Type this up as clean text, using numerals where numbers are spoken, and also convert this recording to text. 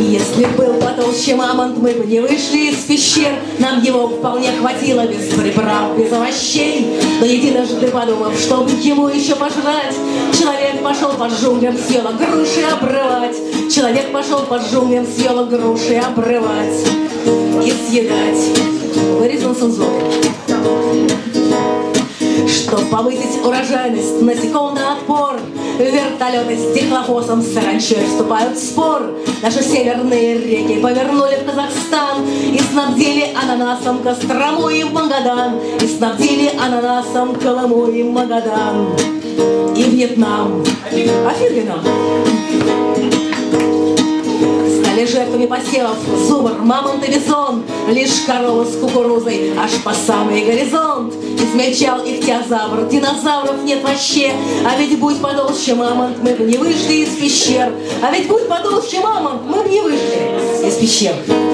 Если б был потолще мамонт, мы бы не вышли из пещер. Нам его вполне хватило без приправ, без овощей. Но единожды подумав, чтобы ему еще пожрать, человек пошел по джунглям с елок груши обрывать. Человек пошел по джунглям с елок груши обрывать и съедать. Вырезан Сунцзо. Чтоб повысить урожайность, на секунду отпор, вертолеты с дихлофосом с саранчой вступают в спор. Наши северные реки повернули в Казахстан и снабдили ананасом Кострому и Магадан, и снабдили ананасом Колыму и Магадан, и Вьетнам. Офигенно! Стали жертвами посевов зубр, мамонт и бизон, лишь коровы с кукурузой аж по самый горизонт. Измельчал ихтиозавр, динозавров нет вообще. А ведь будь потолще мамонт, мы бы не вышли из пещер. А ведь будь потолще мамонт, мы бы не вышли из пещер.